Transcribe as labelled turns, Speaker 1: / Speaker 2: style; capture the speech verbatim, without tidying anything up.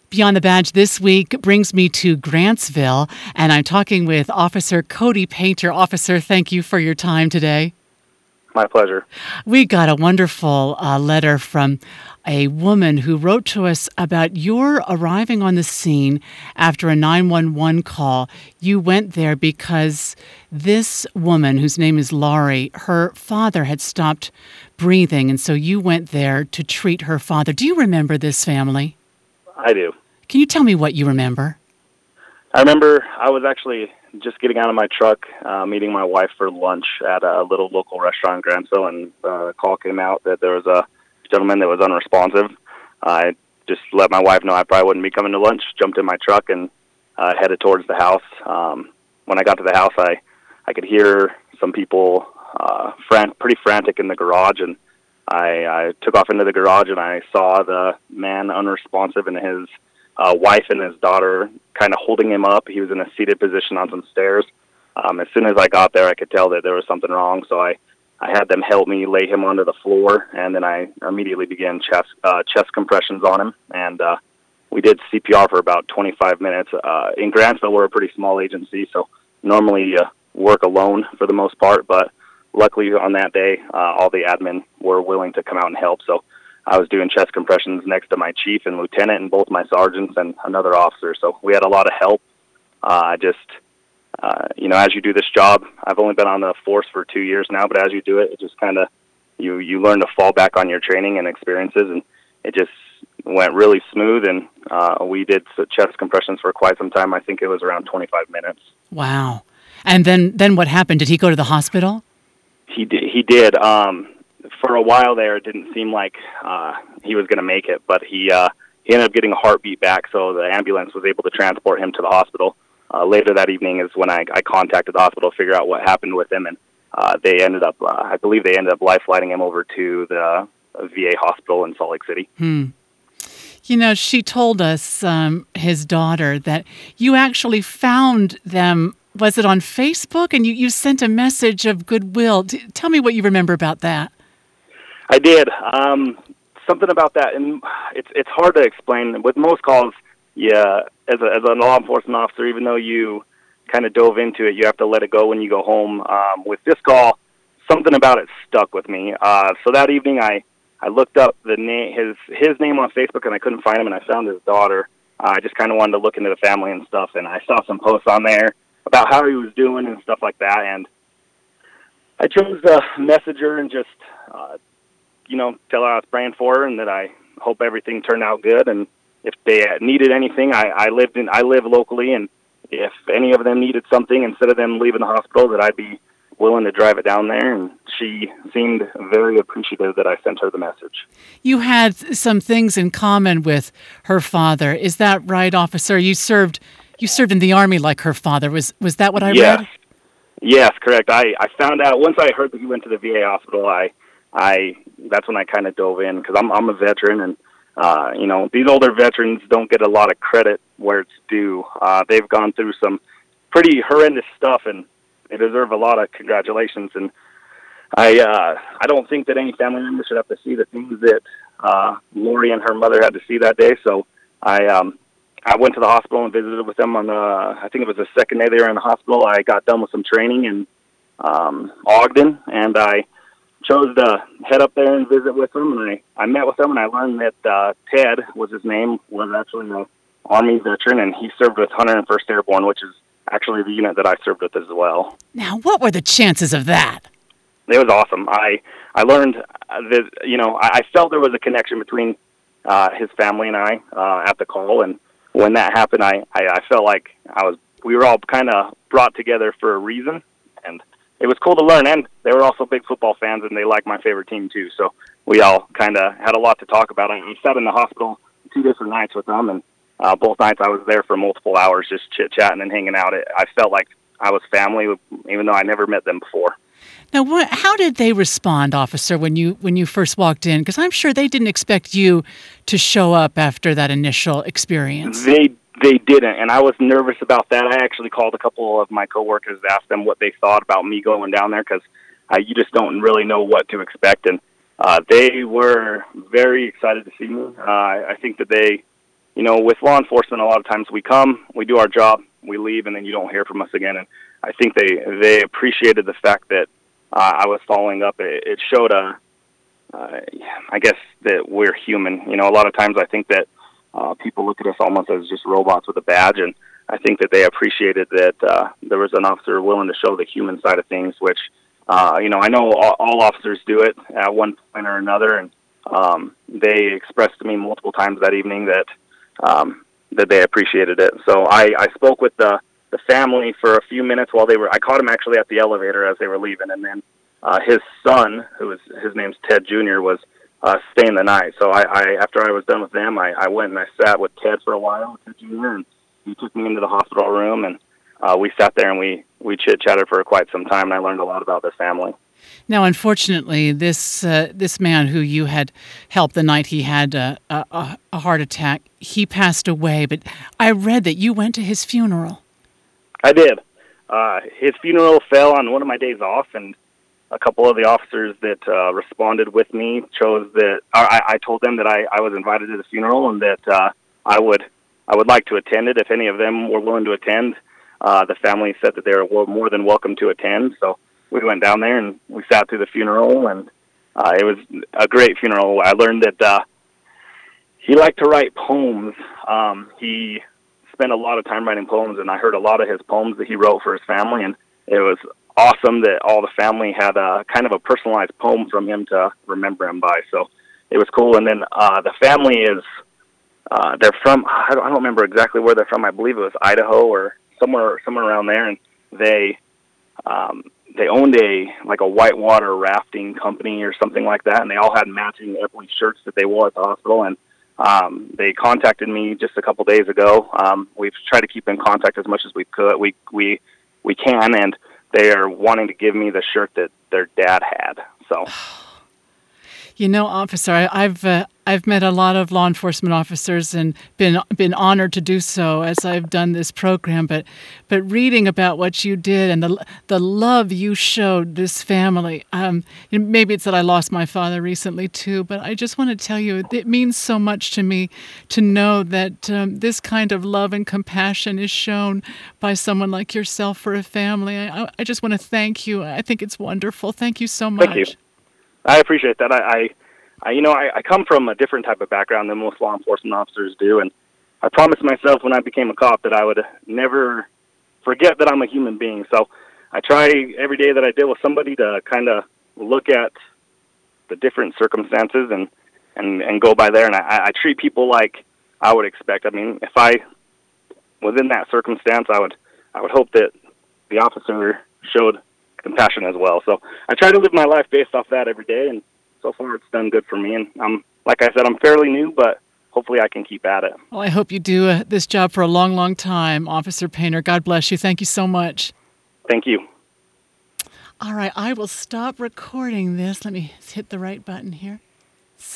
Speaker 1: Beyond the Badge this week brings me to Grantsville, and I'm talking with Officer Cody Painter. Officer, thank you for your time today.
Speaker 2: My pleasure.
Speaker 1: We got a wonderful uh, letter from a woman who wrote to us about your arriving on the scene after a nine one one call. You went there because this woman, whose name is Laurie, her father had stopped breathing, and so you went there to treat her father. Do you remember this family?
Speaker 2: I do.
Speaker 1: Can you tell me what you remember?
Speaker 2: I remember I was actually just getting out of my truck, uh, meeting my wife for lunch at a little local restaurant in Grantsville, and uh, a call came out that there was a gentleman that was unresponsive. I just let my wife know I probably wouldn't be coming to lunch, jumped in my truck, and uh, headed towards the house. Um, when I got to the house, I, I could hear some people uh, fran- pretty frantic in the garage, and I, I took off into the garage, and I saw the man unresponsive and his uh, wife and his daughter kind of holding him up. He was in a seated position on some stairs. Um, as soon as I got there, I could tell that there was something wrong, so I, I had them help me lay him onto the floor, and then I immediately began chest, uh, chest compressions on him, and uh, we did C P R for about twenty-five minutes. Uh, in Grantsville, we're a pretty small agency, so normally you uh, work alone for the most part, but luckily on that day, uh, all the admin were willing to come out and help. So I was doing chest compressions next to my chief and lieutenant and both my sergeants and another officer. So we had a lot of help. Uh, I just, uh, you know, as you do this job, I've only been on the force for two years now, but as you do it, it just kind of, you, you learn to fall back on your training and experiences, and it just went really smooth. And uh, we did chest compressions for quite some time. I think it was around twenty-five minutes.
Speaker 1: Wow. And then, then what happened? Did he go to the hospital?
Speaker 2: He did. He did. Um, for a while there, it didn't seem like uh, he was going to make it, but he uh, he ended up getting a heartbeat back, so the ambulance was able to transport him to the hospital. Uh, later that evening is when I, I contacted the hospital to figure out what happened with him, and uh, they ended up, uh, I believe they ended up life-flighting him over to the V A hospital in Salt Lake City.
Speaker 1: Hmm. You know, she told us, um, his daughter, that you actually found them. Was it on Facebook? And you, you sent a message of goodwill. T- tell me what you remember about that.
Speaker 2: I did. Um, something about that, and it's it's hard to explain. With most calls, yeah, as a, as a law enforcement officer, even though you kind of dove into it, you have to let it go when you go home. Um, with this call, something about it stuck with me. Uh, so that evening, I, I looked up the name his his name on Facebook, and I couldn't find him, and I found his daughter. Uh, I just kind of wanted to look into the family and stuff, and I saw some posts on there about how he was doing and stuff like that, and I chose to message her and just, uh, you know, tell her I was praying for her and that I hope everything turned out good. And if they needed anything, I, I lived in, I live locally, and if any of them needed something instead of them leaving the hospital, that I'd be willing to drive it down there. And she seemed very appreciative that I sent her the message.
Speaker 1: You had some things in common with her father. Is that right, officer? You served you served in the Army like her father. Was was that what I
Speaker 2: yes.
Speaker 1: read?
Speaker 2: Yes, correct. I, I found out once I heard that he went to the V A hospital. I I that's when I kind of dove in, because I'm I'm a veteran, and uh, you know, these older veterans don't get a lot of credit where it's due. Uh, they've gone through some pretty horrendous stuff, and they deserve a lot of congratulations. And I uh, I don't think that any family member should have to see the things that uh, Lori and her mother had to see that day. So I um, I went to the hospital and visited with them on the, I think it was the second day they were in the hospital. I got done with some training in um, Ogden, and I chose to head up there and visit with them. And I, I met with them, and I learned that uh, Ted was his name, was actually an Army veteran, and he served with one hundred first Airborne, which is actually the unit that I served with as well.
Speaker 1: Now, what were the chances of that?
Speaker 2: It was awesome. I, I learned that, you know, I, I felt there was a connection between uh, his family and I uh, at the call, and when that happened, I, I, I felt like I was, we were all kind of brought together for a reason, and it was cool to learn. And they were also big football fans, and they liked my favorite team too. So we all kind of had a lot to talk about. I sat in the hospital two different nights with them, and uh, both nights I was there for multiple hours, just chit chatting and hanging out. It, I felt like I was family, even though I never met them before.
Speaker 1: Now, what, how did they respond, officer, when you when you first walked in? Because I'm sure they didn't expect you to show up after that initial experience.
Speaker 2: They they didn't, and I was nervous about that. I actually called a couple of my coworkers to ask them what they thought about me going down there, because uh, you just don't really know what to expect. And uh, they were very excited to see me. Uh, I think that they, you know, with law enforcement, a lot of times we come, we do our job, we leave, and then you don't hear from us again. And I think they they appreciated the fact that uh, I was following up. It, it showed a, uh, I guess that we're human. You know, a lot of times I think that uh, people look at us almost as just robots with a badge, and I think that they appreciated that uh, there was an officer willing to show the human side of things, which, uh, you know, I know all, all officers do it at one point or another, and um, they expressed to me multiple times that evening that um, that they appreciated it. So I, I spoke with the the family for a few minutes while they were, I caught him actually at the elevator as they were leaving, and then uh, his son, who was, his name's Ted Junior, was uh, staying the night. So I, I, after I was done with them, I, I went and I sat with Ted for a while, Ted Junior, and he took me into the hospital room, and uh, we sat there and we, we chit-chatted for quite some time, and I learned a lot about this family.
Speaker 1: Now, unfortunately, this uh, this man who you had helped the night he had uh, a, a heart attack, he passed away, but I read that you went to his funeral.
Speaker 2: I did. Uh, his funeral fell on one of my days off, and a couple of the officers that uh, responded with me chose that. I, I told them that I, I was invited to the funeral and that uh, I would I would like to attend it if any of them were willing to attend. Uh, the family said that they were more than welcome to attend, so we went down there and we sat through the funeral, and uh, it was a great funeral. I learned that uh, he liked to write poems. Um, he spent a lot of time writing poems, and I heard a lot of his poems that he wrote for his family, and it was awesome that all the family had a kind of a personalized poem from him to remember him by. So it was cool. And then uh, the family is uh, they're from I don't, I don't remember exactly where they're from. I believe it was Idaho or somewhere somewhere around there, and they um, they owned a like a whitewater rafting company or something like that, and they all had matching Epley shirts that they wore at the hospital. And Um, they contacted me just a couple days ago. Um, we've tried to keep in contact as much as we could. We we we can, and they are wanting to give me the shirt that their dad had. So,
Speaker 1: you know, officer, I, I've uh, I've met a lot of law enforcement officers and been been honored to do so as I've done this program. But but reading about what you did and the the love you showed this family, um, maybe it's that I lost my father recently too. But I just want to tell you, it means so much to me to know that um, this kind of love and compassion is shown by someone like yourself for a family. I I just want to thank you. I think it's wonderful. Thank you so much.
Speaker 2: Thank you. I appreciate that. I. I I, you know, I, I come from a different type of background than most law enforcement officers do, and I promised myself when I became a cop that I would never forget that I'm a human being. So I try every day that I deal with somebody to kind of look at the different circumstances and, and, and go by there, and I, I treat people like I would expect. I mean, if I was in that circumstance, I would I would hope that the officer showed compassion as well. So I try to live my life based off that every day, and so far it's done good for me. And I'm, like I said, I'm fairly new, but hopefully I can keep at it.
Speaker 1: Well, I hope you do uh, this job for a long, long time, Officer Painter. God bless you. Thank you so much.
Speaker 2: Thank you.
Speaker 1: All right, I will stop recording this. Let me hit the right button here.